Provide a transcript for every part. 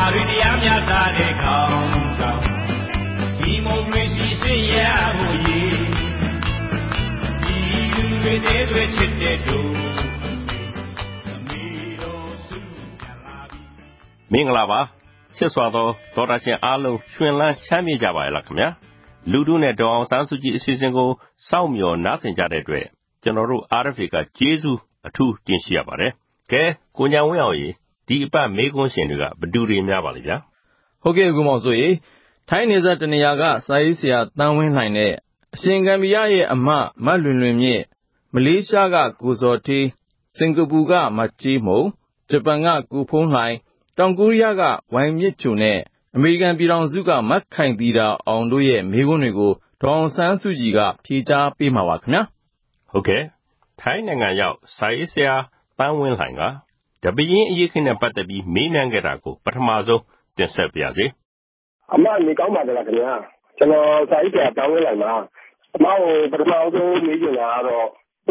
တွေတရားမျှတတဲ့ခေါင်းဆောင်ဒီမိုကရေစီစစ်ရဖို့ရည်ဒီလူတွေတွေချစ်တဲ့တို့မင်္ဂလာပါချစ်စွာသောဒေါက်တာရှင်အားလုံးရှင်လန်းချမ်းမြေ့ကြပါရဲ့လားခင်ဗျာလူထုနဲ့ဒေါ်အောင်ဆန်းစုကြည်အစီအစဉ်ကိုစောင့်မျှော်နားဆင်ကြတဲ့အတွက်ကျွန်တော်တို့ RFA ကကျေးဇူးအထူးတင်ရှိရပါတယ်ကဲကိုညာဝင်းအောင်ရေဒီအပတ်မေးခွန်းရှင်တွေကဘသူတွေများပါလိမ့်ဗျာဟုတ်ကဲ့အခုမောင်ဆိုရေထိုင်းနေဆက်တနေရာကစာရေးဆရာတန်းဝင်းလှိုင်နဲ့အရှင်ဂမ်ဘီယာရဲ့အမမတ်လွင်လွင်မြင့်မလေးရှားကကိုဇော်ထေးစင်ကာပူကမကြေးမုံဂျပန်ကကိုဖုံးလှိုင်တောင်ကိုရီးယားကဝိုင်မြင့်ချိုနဲ့အမေရိကန်ပြည်ထောင်စုကမတ်ခိုင်သီတာအောင်တို့ရဲ့မေးခွန်းတွေကိုဒေါအောင်ဆန်းစုကြည်ကဖြေကြားပေးမှာပါခင်ဗျာဟုတ်ကဲ့ထိုင်းနိုင်ငံရောက်စာရေးဆရာတန်းဝင်းလှိုင်ကတပင်းအရေးခင်းနဲ့ပတ်သက်ပြီးမေးမြန်းခဲ့တာကိုပထမဆုံးတင်ဆက်ပါရစေအမနေကောင်းပါလားခင်ဗျာကျွန်တော်စာရေးဆရာတန်းဝင်းလှိုင်ပါအမကိုပထမဆုံးမေးချင်တာကတော့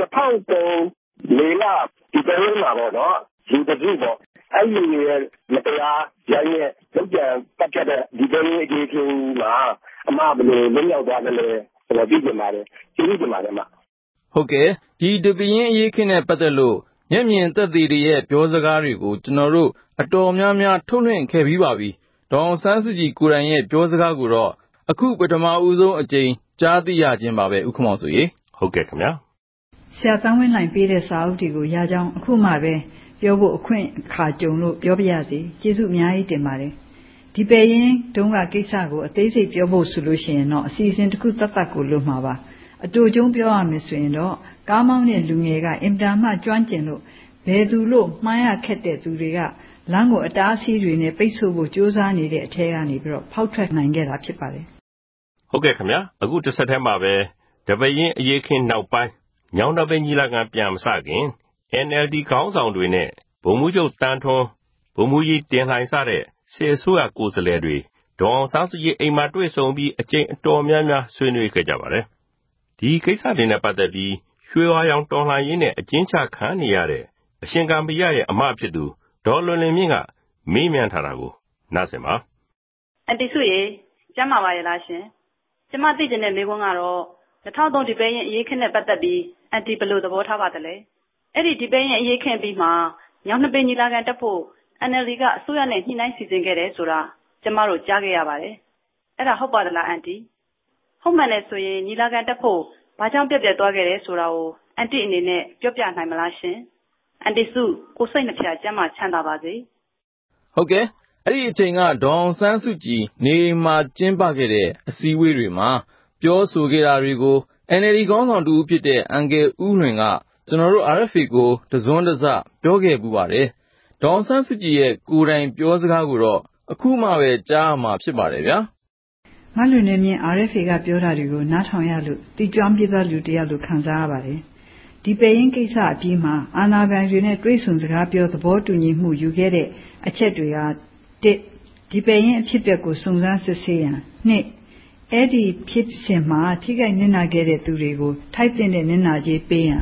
2003မေလဒီပဲမှာပေါ့နော်လူတစုပေါ့အဲ့ဒီရဲ့မတရားရိုင်းရဲ့လောက်ကျန်ပတ်သက်တဲ့ဒီပဲအကြီးကြီးမှာအမဘယ်လိုလွတ်မြောက်သွားတယ်လဲကျွန်တော်သိချင်ပါတယ်သိချင်ပါတယ်အမဟုတ်ကဲ့ဒီတပင်းအရေးခင်းနဲ့ပတ်သက်လို့မျက်မြင်သက်သေတွေရဲ့ပြောစကားတွေကိုကျွန်တော်တို့အတော်များများထုတ်လွှင့်ခဲ့ပြီးပါပြီဒေါအောင်ဆန်းစုကြည်ကိုယ်တိုင်ရဲ့ပြောစကားကိုတော့အခုပထမဦးဆုံးအကြိမ်ကြားသိရခြင်းပါပဲဥက္ကမောင်ဆိုရေဟုတ်ကဲ့ခင်ဗျာဆရာတန်းဝင်းလှိုင်ပေးတဲ့စာအုပ်တွေကိုရကြောင်းအခုမှပဲပြောဖို့အခွင့်အခါကြုံလို့ပြောပြရစီကျေးဇူးအများကြီးတင်ပါတယ်ဒီပဲရင်တုန်းကကိစ္စကိုအသေးစိတ်ပြောဖို့ဆိုလို့ရှိရင်တော့အစီအစဉ်တစ်ခုတတ်ကိုလွတ်မှာပါအတူကျုံပြောရမယ်ဆိုရင်တော့ကားမောင်းတဲ့လူငယ်ကအင်တာမှကျွမ်းကျင်လို့ဘယ်သူလို့မှားရခက်တဲ့သူတွေကလမ်းကိုအတားအဆီးတွေနဲ့ပိတ်ဆို့ဖို့ကြိုးစားနေတဲ့အထဲကနေပြီးတော့ဖောက်ထွက်နိုင်ခဲ့တာဖြစ်ပါတယ်ဟုတ်ကဲ့ခင်ဗျာအခုတစ်ဆက်တည်းမှာပဲတပင်းအရေးခင်းနောက်ပိုင်းညောင်တပင်းကြီးလာကပြန်မစခင် NLD ခေါင်းဆောင်တွေနဲ့ဗိုလ်မှူးချုပ်တန်းထွန်းဗိုလ်မှူးကြီးတင်လှိုင်စတဲ့စစ်အစိုးရကိုယ်စားလှယ်တွေဒေါအောင်ဆန်းစုကြည်အိမ်မှာတွေ့ဆုံပြီးအကြိမ်အတော်များများဆွေးနွေးခဲ့ကြပါတယ်ဒီကိစ္စတွေနဲ့ပတ်သက်ပြီးရွှေဝါရောင်တော်လှန်ရေးနဲ့အကျဉ်းချခံနေရတဲ့အရှင်ဂမ်ဘီယာရဲ့အမဖြစ်သူဒေါ်လွင်လွင်မြင့်ကမေးမြန်းထားတာကိုနားဆင်ပါအန်တီစုရေကျမ်းမာပါရဲ့လားရှင်ကျမသိချင်တဲ့မေးခွန်းကတော့2003ဒီပဲရင်အရေးခင်းနဲ့ပတ်သက်ပြီးအန်တီဘယ်လိုသဘောထားပါသလဲအဲ့ဒီဒီပဲရင်အရေးခင်းပြီးမှညောင်နှစ်ပင်ညီလာခံတက်ဖို့ NLD ကအစိုးရနဲ့ညှိနှိုင်းစီစဉ်ခဲ့တယ်ဆိုတာကျမတို့ကြားခဲ့ရပါတယ်အဲ့ဒါဟုတ်ပါသလားအန်တီဟုတ်မှန်တယ်ဆိုရင်ညီလာခံတက်ဖို့ဘာကြောင့်ပြတ်ပြတ်သွားခဲ့တယ်ဆိုတာကိုအန်တီအနေနဲ့ပြောပြနိုင်မလားရှင်အန်တီစုကိုစိတ်နှဖျားကျမ်းမာချမ်းသာပါစေဟုတ်ကဲ့အဲ့ဒီအချိန်ကဒေါအောင်ဆန်းစုကြည်နေမှာကျင်းပခဲ့တဲ့အစည်းအဝေးတွေမှာပြောဆိုခဲ့တာတွေကို NLD ခေါင်းဆောင်တူဖြစ်တဲ့အန်ကယ်ဦးလွင်ကကျွန်တော်တို့ RFA ကိုတစွန်းတစပြောခဲ့ပူပါတယ်ဒေါအောင်ဆန်းစုကြည်ရဲ့ကိုယ်တိုင်ပြောစကားကိုတော့အခုမှပဲကြားမှာဖြစ်ပါတယ်ဗျာမလွင်နေမြင့် RFA ကပြောတာတွေကိုနားထောင်ရလို့တီကျွမ်းပြေးသောလူတစ်ယောက်လိုခံစားရပါတယ်ဒီပဲရင်ကိစ္စအပြီးမှာအာဏာပိုင်တွေနဲ့တွေ့ဆုံစကားပြောသဘောတူညီမှုယူခဲ့တဲ့အချက်တွေက1ဒီပဲရင်အဖြစ်အပျက်ကိုစုံစမ်းစစ်ဆေးရန်2အဲ့ဒီဖြစ်စဉ်မှာထိခိုက်နစ်နာခဲ့တဲ့သူတွေကိုထိုက်တဲ့နစ်နာကြေးပေးရန်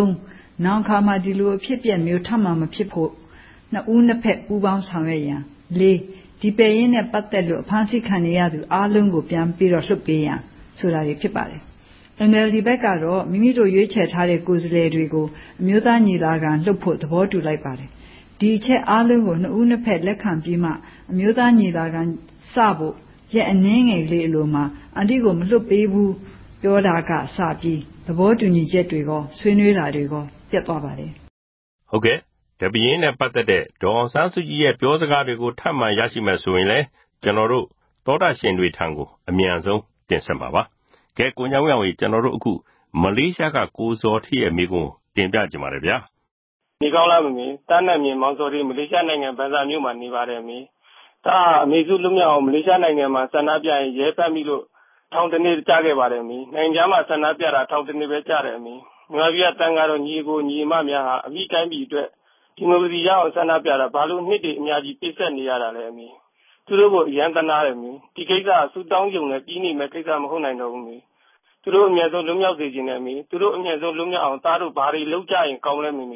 3နောက်ခါမှဒီလိုအဖြစ်အပျက်မျိုးထပ်မဖြစ်ဖို့နှစ်ဦးနှစ်ဖက်ပူးပေါင်းဆောင်ရွက်ရန်4ဒီပဲရင်နဲ့ပတ်သက်လို့အဖမ်းဆီးခံရသူအားလုံးကိုပြန်ပြီးတော့လွှတ်ပေးရန်ဆိုတာတွေဖြစ်ပါတယ်NLD ဘက်ကတော့မိမိတို့ရွေးချယ်ထားတဲ့ကိုယ်စားလှယ်တွေကိုအမျိုးသားညီလာခံလှုပ်ဖို့သဘောတူလိုက်ပါတယ်ဒီအချက်အားလုံးကိုနှစ်ဦးနှစ်ဖက်လက်ခံပြီးမှအမျိုးသားညီလာခံစဖို့ရက်အနည်းငယ်လေးအလိုမှာအန်တီကိုမလွတ်ပေးဘူးပြောတာကစပြီးသဘောတူညီချက်တွေကဆွေးနွေးတာတွေကပြတ်သွားပါတယ်ဟုတ်ကဲ့တပင်းနဲ့ပတ်သက်တဲ့ဒေါအောင်ဆန်းစုကြည်ရဲ့ပြောစကားတွေကိုထပ်မံရရှိမယ်ဆိုရင်လည်းကျွန်တော်တို့သောတာရှင်တွေထံကိုအမြန်ဆုံးတင်ဆက်ပါပါကဲကိုညောင်ရောင်ကြီးကျွန်တော်တို့အခုမလေးရှားကကိုဇော်ထေးရဲ့မိကုံတင်ပြကြပါရစေဗျာဒီကောင်းလားမမေတန်းနဲ့မြင်မောင်စော်ထေးမလေးရှားနိုင်ငံဗန်ဆာမြို့မှာနေပါတယ်မေဒါအမေစုလွတ်မြောက်အောင်မလေးရှားနိုင်ငံမှာဆန္ဒပြရင်ရဲဖက်မိလို့ထောင်တစ်နှစ်ကြာခဲ့ပါတယ်မေနိုင်ငံမှာဆန္ဒပြတာထောင်တစ်နှစ်ပဲကြာတယ်မေမြန်မာပြည်ကတန်းကတော့ညီကိုညီမများဟာအမိတိုင်းပြည်အတွက်ဒီမိုကရေစီရအောင်ဆန္ဒပြတာဘာလို့နှစ်တွေအများကြီးပြည့်ဆက်နေရတာလဲအမေသူတို့ကိုအရန်တနာတယ်မေဒီကိစ္စဆူတောင်းကြုံနဲ့ပြီးနေမဲ့ကိစ္စမဟုတ်နိုင်တော့ဘူးမေသူတို့အမြဲဆုံးလွတ်မြောက်စေခြင်းနဲ့မေသူတို့အမြဲဆုံးလွတ်မြောက်အောင်သားတို့ဘာတွေလုပ်ကြရင်ကောင်းလဲမေ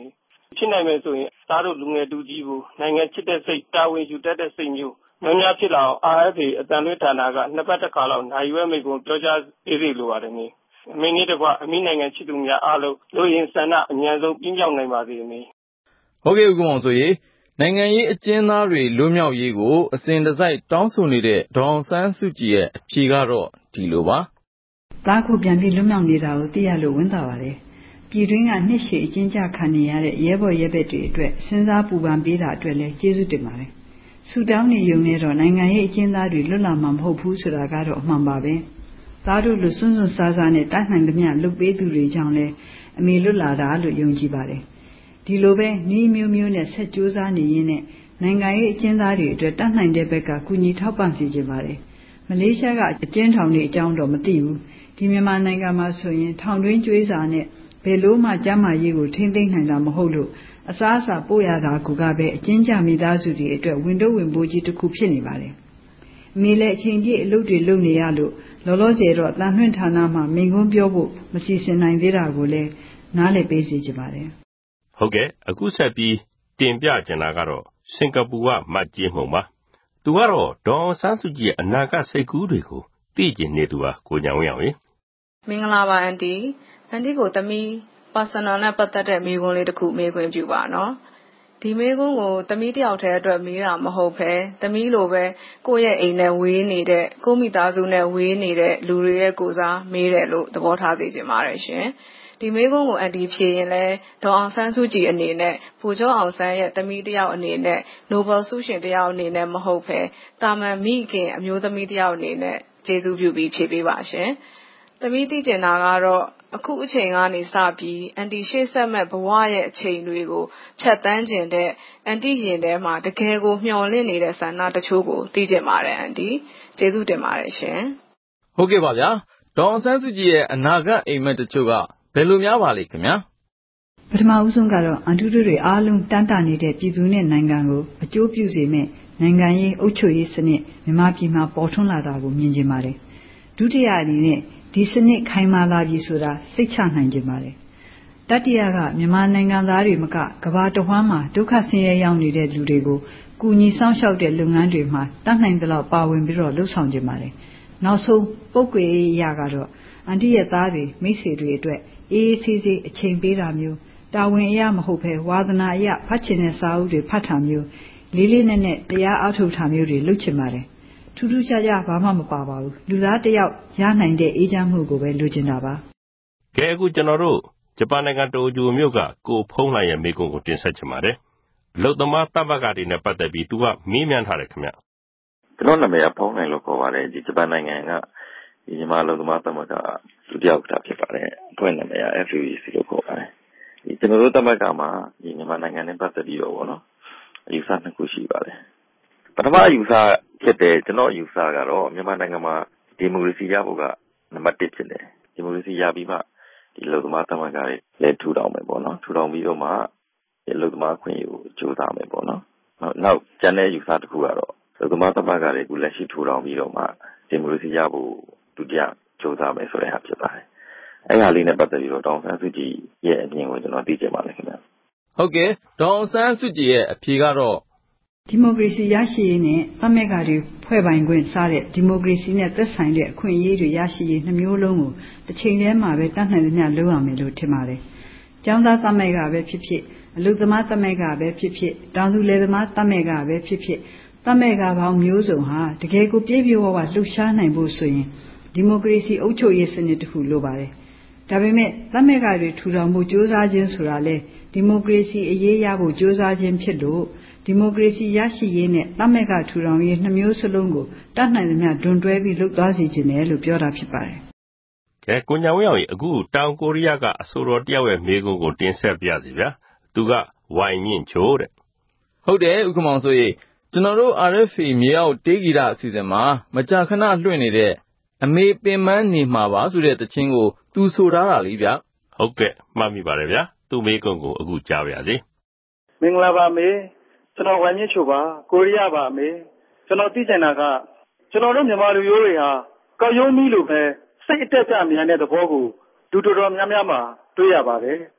ဖြစ်နိုင်မယ်ဆိုရင်သားတို့လူငယ်တူကြီးကိုနိုင်ငံချစ်တဲ့စိတ်တာဝန်ယူတတ်တဲ့စိတ်မျိုးများဖြစ်လာအောင် RFA အတန်လွှင့်ဌာနကနှစ်ပတ်တစ်ခါလောက်နိုင်ရွယ်မိကုန်ပြောကြားပေးစီလိုပါတယ်မင်းအမင်းကြီးတကွအမိနိုင်ငံချစ်သူများအားလုံးလူရင်းဆန္ဒအမြန်ဆုံးပြင်းပြောင်းနိုင်ပါစေမင်းဟုတ်ကဲ့ဦးခင်မောင်ဆိုရေနိုင်ငံရေးအကျဉ်းသားတွေလွတ်မြောက်ရေးကိုအစဉ်တစိုက်တောင်းဆိုနေတဲ့ဒေါ်အောင်ဆန်းစုကြည်ရဲ့အဖြေကတော့ဒီလိုပါသားခုပြန်ပြီးလွတ်မြောက်နေတာကိုသိရလို့ဝမ်းသာပါတယ်ပြည်တွင်းကနှစ်ရှည်အကျဉ်းချခံနေရတဲ့ရဲဘော်ရဲဘက်တွေအတွက်စဉ်းစားပူပန်ပေးတာအတွက်လည်းကျေးဇူးတင်ပါတယ်ဆူတောင်းနေုံနဲ့တော့နိုင်ငံရေးအကျဉ်းသားတွေလွတ်လာမှာမဟုတ်ဘူးဆိုတာကတော့အမှန်ပါပဲသားတို့လူစွန့်စွန့်စားစားနဲ့တတ်နိုင်သမျှလုပ်ပေးသူတွေကြောင့်လည်းအမေလွတ်လာတာလို့ယုံကြည်ပါတယ်ဒီလိုပဲနှီးမျိုးမျိုးနဲ့ဆက်ကြိုးစားနေရင်းနဲ့နိုင်ငံရေးအကျဉ်းသားတွေအတွက်တတ်နိုင်တဲ့ဘက်ကကူညီထောက်ပံ့စီခြင်းပါတယ်မလေးရှားကအကျဉ်းထောင်တွေအကြောင်းတော့မသိဘူးဒီမြန်မာနိုင်ငံမှာဆိုရင်ထောင်တွင်းကျွေးစာနဲ့ဘယ်လိုမှကျမ်းမာရေးကိုထိမ့်သိမ်းနိုင်တာမဟုတ်လို့အစားအစာပို့ရတာကပဲအကျဉ်းချမိသားစုတွေအတွက်ဝင်တော့ဝင်ပိုးကြီးတစ်ခုဖြစ်နေပါတယ်အမေလည်းအချိန်ပြည့်အလုပ်တွေလုပ်နေရလို့လောလောဆယ်တော့တန်လွှင့်ဌာနမှာမိန့်ခွန်းပြောဖို့မစီစဉ်နိုင်သေးတာကိုလည်းနားလည်ပေးစီကြပါတယ်ဟုတ်ကဲ့အခုဆက်ပြီးတင်ပြချင်တာကတော့စင်ကာပူကမတ်ကြီးမှုံပါသူကတော့ဒေါ်အောင်ဆန်းစုကြည်ရဲ့အနာဂတ်စိတ်ကူးတွေကိုသိကျင်နေသူပါကိုညောင်ဝင်းအောင်ရေမင်္ဂလာပါအန်တီကိုသမီး personal နဲ့ပတ်သက်တဲ့မေးခွန်းလေးတစ်ခုမေးခွင့်ပြုပါနော်ဒီမေးခွန်းကိုသမီးတယောက်တည်းအတွက်မေးတာမဟုတ်ဘဲသမီးလိုပဲကိုယ့်ရဲ့အိမ်နဲ့ဝေးနေတဲ့ကိုယ့်မိသားစုနဲ့ဝေးနေတဲ့လူတွေရဲ့ကိုယ်စားမေးတယ်လို့သဘောထားစေချင်ပါတယ်ရှင်ဒီမေးခွန်းကိုအန်တီဖြေရင်လဲဒေါ်အောင်ဆန်းစုကြည်အနေနဲ့ဗိုလ်ချုပ်အောင်ဆန်းရဲ့သမီးတယောက်အနေနဲ့ Nobel ဆုရှင်တယောက်အနေနဲ့မဟုတ်ဘဲတာမန်မိခင်အမျိုးသမီးတယောက်အနေနဲ့ကျေးဇူးပြုပြီးဖြေပေးပါရှင်သမီးသိကျင်တာကတော့အခုအချိန်ကနေစပြီးအန်တီရှေ့ဆက်မဲ့ဘဝရဲ့အချိန်တွေကိုဖြတ်တန်းကျင်တဲ့အန်တီရင်ထဲမှာတကယ်ကိုမျှော်လင့်နေတဲ့ဆန္ဒတချို့ကိုသိကျင်ပါတယ်အန်တီကျေးဇူးတင်ပါတယ်ရှင်ဟုတ်ကဲ့ပါဗျာဒေါ်အောင်ဆန်းစုကြည်ရဲ့အနာဂတ်အိမ်မက်တချို့ကဘယ်လိုများပါလိမ့်ခင်ဗျာပထမဦးဆုံးကတော့အန်တူတို့တွေအားလုံးတန်းတာနေတဲ့ပြည်သူနဲ့နိုင်ငံကိုအကျိုးပြုစေမယ့်နိုင်ငံရေးအုပ်ချုပ်ရေးစနစ်မြန်မာပြည်မှာပေါ်ထွန်းလာတာကိုမြင်ကျင်ပါတယ်ဒုတိယအနေနဲ့ဒီစနစ်ခိုင်မာလာပြီဆိုတာစိတ်ချနိုင်ကြပါတယ်တတိယကမြန်မာနိုင်ငံသားတွေမကကမ္ဘာတစ်ဝှမ်းမှာဒုက္ခဆင်းရဲရောက်နေတဲ့လူတွေကိုကူညီဆောင်ရှောက်တဲ့လုပ်ငန်းတွေမှာတတ်နိုင်သလောက်ပါဝင်ပြီးတော့လှုပ်ဆောင်ကြပါတယ်နောက်ဆုံးပုဂ္ဂိုလ်ရေးအရာကတော့အန်တီရဲ့သားတွေမိတ်ဆွေတွေအတွက်အေးအေးဆေးဆေးအချိန်ပေးတာမျိုးတာဝန်အရာမဟုတ်ဘဲဝါသနာအရာဖတ်ချင်တဲ့စာအုပ်တွေဖတ်တာမျိုးလေးလေးနက်နက်တရားအားထုတ်တာမျိုးတွေလုပ်ချင်ပါတယ်ထူးထူးခြားခြားဘာမှမပါပါဘူးလူသားတစ်ယောက်ရနိုင်တဲ့အေးချမ်းမှုကိုပဲလိုချင်တာပါကဲအခုကျွန်တော်တို့ဂျပန်နိုင်ငံတိုကျိုမြို့ကကိုဖုံးလာရဲ့မိကုံကိုတင်ဆက်ချင်ပါတယ်အလုတ်သမားတပ်ဘက်ကတွေနဲ့ပတ်သက်ပြီးသူကမေးမြန်းထားတယ်ခင်ဗျကျွန်တော်နာမည်ကဖုံးနိုင်လို့ခေါ်ပါတယ်ဒီဂျပန်နိုင်ငံကဒီမြန်မာအလုတ်သမားတပ်ဘက်ကဒုတိယဥက္ကဋ္ဌဖြစ်ပါတယ်အဖွဲ့နာမည်က FUEC လို့ခေါ်ပါတယ်ဒီကျွန်တော်တို့တပ်ဘက်ကမှာဒီမြန်မာနိုင်ငံနဲ့ပတ်သက်ပြီးတော့ဗောနော်အယူဆနှစ်ခုရှိပါတယ်ပထမအယူဆဖြစ်တယ်ကျွန်တော်အယူဆကတော့မြန်မာနိုင်ငံမှာဒီမိုကရေစီရဖို့ကနံပါတ်1ဖြစ်တယ်ဒီမိုကရေစီရပြီးမှဒီအလုတ်သမားတပ်ဘက်ကလည်းထူထောင်မယ်ပေါ့နော်ထူထောင်ပြီးတော့မှဒီအလုတ်သမားခွင့်ရကိုကြိုးစားမယ်ပေါ့နော်နောက်ကျန်တဲ့အယူဆတစ်ခုကတော့အလုတ်သမားတပ်ဘက်ကလည်းအခုလက်ရှိထူထောင်ပြီးတော့မှဒီမိုကရေစီရဖို့ဒုတိယကြိုးစားမယ်ဆိုတဲ့ဟာဖြစ်ပါတယ်အဲ့ဟာလေးနဲ့ပတ်သက်ပြီးတော့ဒေါ်အောင်ဆန်းစုကြည်ရဲ့အမြင်ကိုကျွန်တော်သိချင်ပါတယ်ခင်ဗျဟုတ်ကဲ့ဒေါ်အောင်ဆန်းစုကြည်ရဲ့အဖြေကတော့ဒီမိုကရေစီရရှိရေးနဲ့သမဂ္ဂတွေဖွဲ့ပိုင်ခွင့်စတဲ့ဒီမိုကရေစီနဲ့သက်ဆိုင်တဲ့အခွင့်အရေးတွေရရှိရေးနှမျိုးလုံးကိုတစ်ချိန်တည်းမှာပဲတတ်နိုင်သမျှလုပ်ရမယ်လို့ထင်ပါတယ်။ကျောင်းသားသမဂ္ဂပဲဖြစ်ဖြစ်အလုပ်သမားသမဂ္ဂပဲဖြစ်ဖြစ်တောင်သူလယ်သမားသမဂ္ဂပဲဖြစ်ဖြစ်သမဂ္ဂပေါင်းမျိုးစုံဟာတကယ်ကိုပြည့်ပြည့်ဝဝလှုပ်ရှားနိုင်ဖို့ဆိုရင်ဒီမိုကရေစီအုပ်ချုပ်ရေးစနစ်တစ်ခုလိုပါတယ်။ဒါပေမဲ့သမဂ္ဂတွေထူထောင်ဖို့ကြိုးစားခြင်းဆိုတာလေဒီမိုကရေစီအရေးရဖို့ကြိုးစားခြင်းဖြစ်လို့ဒီမိုကရေစီရရှိရေးနဲ့သမဂ္ဂထူထောင်ရေးနှမျိုးစလုံးကိုတတ်နိုင်သမျှဒွန်တွဲပြီးလှုပ်သွားစေခြင်းတယ်လို့ပြောတာဖြစ်ပါတယ်။ကဲကိုညာဝင်းအောင်အခုတောင်ကိုရီးယားကအဆိုတော်တယောက်ရဲ့မေးခွန်းကိုတင်ဆက်ပြစီဗျာ။သူကဝိုင်မြင့်ချိုးတဲ့။ဟုတ်တယ်ဥက္ကမောင်ဆိုရင်ကျွန်တော်တို့ RFA မြေအောက်တေးဂီတအစီအစဉ်မှာမကြာခဏလွှင့်နေတဲ့အမေပင်ပန်းနေမှာပါဆိုတဲ့တခြင်းကိုသူဆိုထားတာလေဗျာ။ဟုတ်ကဲ့မှတ်မိပါတယ်ဗျာ။သူ့မေးခွန်းကိုအခုကြားပါရစေ။မင်္ဂလာပါမေကျွန်တော်ဝိုင်မြင့်ချိုပါကိုရီးယားပါမေကျွန်တော်သိချင်တာကကျွန်တော်တို့မြန်မာလူမျိုးတွေဟာကောက်ရုံးမီးလိုပဲစိတ်အတက်ကြမြန်တဲ့သဘောကိုလူတော်တော်များများမှာတွေ့ရပါတယ်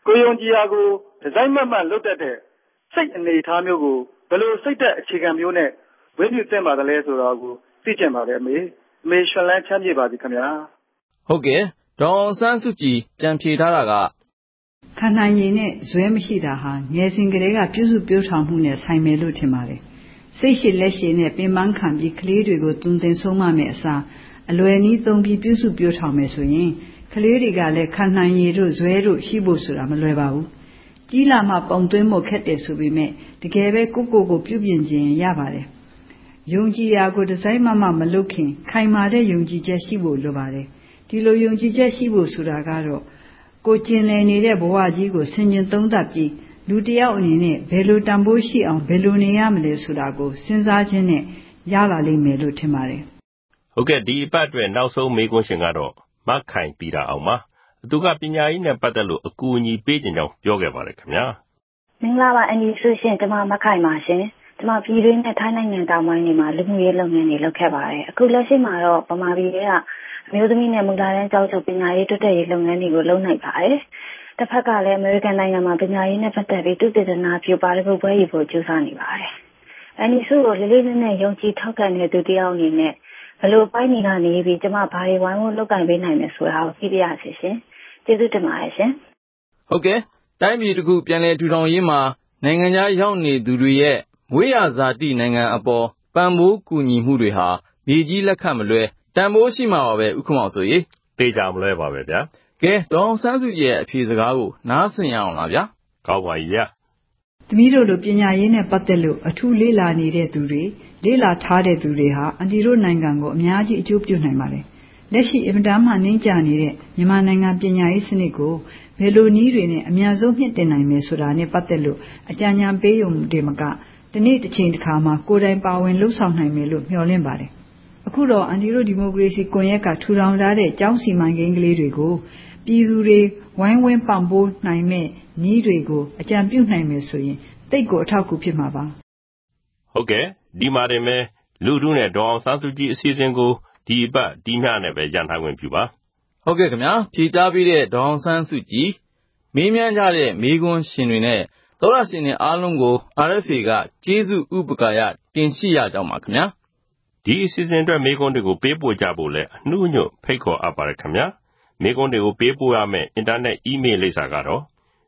ကိုယုံကြည်ရာကိုဒီဇိုင်းမှတ်လုပ်တတ်တဲ့စိတ်အနေထားမျိုးကိုဘယ်လိုစိတ်သက်အခြေခံမျိုးနဲ့ဝိနည်းသင်ပါသလဲဆိုတာကိုသိချင်ပါတယ်အမေရှင်လန်းချမ်းမြေပါစေခင်ဗျာဟုတ်ကဲ့ဒေါ်အောင်ဆန်းစုကြည်ပြန်ဖြေထားတာကခံနိုင်ရည်နဲ့ဇွဲမရှိတာဟာငယ်စဉ်ကတည်းကပြုစုပြောထောင်မှုနဲ့ဆိုင်မယ်လို့ထင်ပါတယ်စိတ်ရှိလက်ရှိနဲ့ပင်ပန်းခံပြီးကလေးတွေကိုသွန်သင်ဆုံးမမဲ့အစားအလွယ်နည်းသုံးပြီးပြုစုပြောထောင်မယ်ဆိုရင်ကလေးတွေကလည်းခံနိုင်ရည်တို့ဇွဲတို့ရှိဖို့ဆိုတာမလွယ်ပါဘူးကြီးလာမှပုံသွင်းဖို့ခက်တယ်ဆိုပေမဲ့တကယ်ပဲကိုပြုပြင်ခြင်းရပါတယ်ယုံကြည်ရာကိုဒီဇိုင်းမလုပ်ခင်ခိုင်မာတဲ့ယုံကြည်ချက်ရှိဖို့လိုပါတယ်ဒီလိုယုံကြည်ချက်ရှိဖို့ဆိုတာကတော့ကိုကျင်လည်နေတဲ့ဘဝကြီးကိုဆင်ခြင်သုံးသပ်ပြီးလူတစ်ယောက်အနေနဲ့ဘယ်လိုတန်ဖိုးရှိအောင်ဘယ်လိုနေရမလဲဆိုတာကိုစဉ်းစားခြင်းနဲ့ရလာလိမ့်မယ်လို့ထင်ပါတယ်ဟုတ်ကဲ့ဒီအပတ်အတွက်နောက်ဆုံးမေးခွန်းရှင်ကတော့မခိုင်ပြည်တာအောင်ပါသူကပညာရေးနဲ့ပတ်သက်လို့အကူအညီပေးခြင်းကြောင့်ပြောခဲ့ပါတယ်ခင်ဗျာမင်္ဂလာပါအန်ဒီဆိုရှင်ကျွန်မမခိုင်ပါရှင်ကျွန်မပြည်တွင်းနဲ့ထိုင်းနိုင်ငံတောင်ပိုင်းတွေမှာလူမှုရေးလုပ်ငန်းတွေလုပ်ခဲ့ပါတယ်အခုလက်ရှိမှာတော့ဗမာပြည်ကအမျိုးသမီးနဲ့မူလတန်းကျောင်းချုပ်ပညာရေးတိုးတက်ရေးလုပ်ငန်းတွေကိုလုပ်နိုင်ပါတယ်တစ်ဖက်ကလည်းအမေရိကန်နိုင်ငံမှာပညာရေးနဲ့ပတ်သက်ပြီးသုတေသနပြုပါရဂုပွဲရေးဖို့ကြိုးစားနေပါတယ်အန်ဒီဆိုကိုလေးလေးနက်နက်ယုံကြည်ထောက်ခံတဲ့သူတစ်ယောက်အနေနဲ့ဘယ်လိုပိုင်းနေကနေပြီးကျွန်မဘာတွေဝိုင်းဝန်းလုပ်ကင်ပေးနိုင်မယ်ဆိုတာကိုသိပြရစီရှင်ကျေးဇူးတင်ပါတယ်ရှင်ဟုတ်ကဲ့တိုင်းပြည်တစ်ခုပြန်လည်ထူထောင်ရေးမှာနိုင်ငံခြားရောက်နေသူတွေရဲ့မွေးရာဇာတိနိုင်ငံအပေါ်ပံ့ပိုးကူညီမှုတွေဟာမြေကြီးလက်ခတ်မလွဲတန်ဖိုးရှိမှာပါပဲဥက္ကမောင်ဆိုရေသိကြမလွဲပါပဲဗျာကဲဒေါအောင်ဆန်းစုကြည်ရဲ့အဖြေစကားကိုနားဆင်ရအောင်လားဗျာကောင်းပါရဲ့သမီးတို့လိုပညာရေးနဲ့ပတ်သက်လို့အထူးလေ့လာနေတဲ့သူတွေလေ့လာထားတဲ့သူတွေဟာအန်တီတို့နိုင်ငံကိုအများကြီးအကျိုးပြုနိုင်ပါတယ်လက်ရှိအင်မတန်မှနှင်းကြနေတဲ့မြန်မာနိုင်ငံပညာရေးစနစ်ကိုဘယ်လိုနည်းတွေနဲ့အများဆုံးမြင့်တင်နိုင်မယ်ဆိုတာနဲ့ပတ်သက်လို့အကြံဉာဏ်ပေးရုံတွေမကဒီနေ့တစ်ချိန်တစ်ခါမှာကိုယ်တိုင်ပါဝင်လှုပ်ဆောင်နိုင်မယ်လို့မျှော်လင့်ပါတယ်အခုတော့အန်တီတို့ဒီမိုကရေစီကွန်ရက်ကထူထောင်ထားတဲ့ကျောင်းစီမံကိန်းကလေးတွေကိုပြည်သူတွေဝိုင်းဝန်းပံ့ပိုးနိုင်မဲ့နည်းတွေကိုအကြံပြုနိုင်မယ်ဆိုရင်တိတ်ကိုအထောက်အကူဖြစ်မှာပါဟုတ်ကဲ့ဒီမှာတင်မဲ့လူထုနဲ့ဒေါအောင်ဆန်းစုကြည်အစီအစဉ်ကိုဒီအပတ်ဒီမျှနဲ့ပဲရန်ထားခွင့်ပြုပါဟုတ်ကဲ့ခင်ဗျာဖြေကြားပေးတဲ့ဒေါအောင်ဆန်းစုကြည်မေးမြန်းကြတဲ့မေးခွန်းရှင်တွေနဲ့သောရရှင်တွေအားလုံးကို RFA ကကျေးဇူးဥပကာရတင်ရှိရကြောင်းပါခင်ဗျာဒီအစီအစဉ်အတွက်မေးခွန်းတွေကိုပေးပို့ကြဖို့လဲအနှုအညွတ်ဖိတ်ခေါ်အပ်ပါတယ်ခင်ဗျာမေးခွန်းတွေကိုပေးပို့ရမယ့်အင်တာနက်အီးမေးလ်လိပ်စာကတော့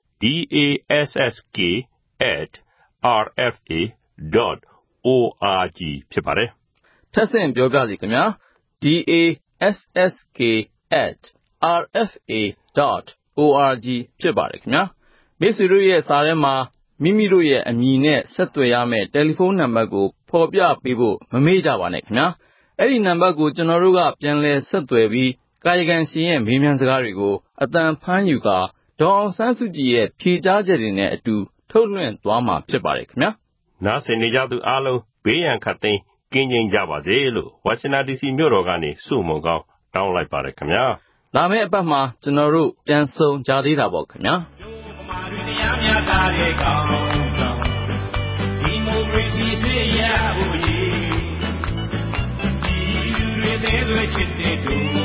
dasask@rfa.org ဖြစ်ပါတယ်ထပ်ဆင့်ပြောပြစီခင်ဗျာ dasask@rfa.org ဖြစ်ပါတယ်ခင်ဗျာမိတ်ဆွေတို့ရဲ့စာထဲမှာမိမိတို့ရဲ့အမည်နဲ့ဆက်သွယ်ရမယ့်တယ်လီဖုန်းနံပါတ်ကိုဖော်ပြပေးဖို့မမေ့ကြပါနဲ့ခင်ဗျာအဲ့ဒီနံပါတ်ကိုကျွန်တော်တို့ကပြန်လည်ဆက်သွယ်ပြီးကာယကံရှင်ရဲ့မေးမြန်းစကားတွေကိုအသံဖမ်းယူကာဒေါအောင်ဆန်းစုကြည်ရဲ့ဖြေကြားချက်တွေနဲ့အတူထုတ်လွှင့်သွားမှာဖြစ်ပါတယ်ခင်ဗျာနားဆင်နေကြသူအားလုံးဘေးရန်ခတ်သိမ်းကင်းကျင်းကြပါစေလို့ဝါရှင်တန် DC မြို့တော်ကနေဆုမွန်ကောင်းတောင်းလိုက်ပါတယ်ခင်ဗျာလာမယ့်အပတ်မှာကျွန်တော်တို့ပြန်ဆုံကြသေးတာပေါ့ခင်ဗျာဒီမိုကရေစီစေရဖို့ရည်ဒီလူတွေသေးသွေးချစ်တဲ့သူ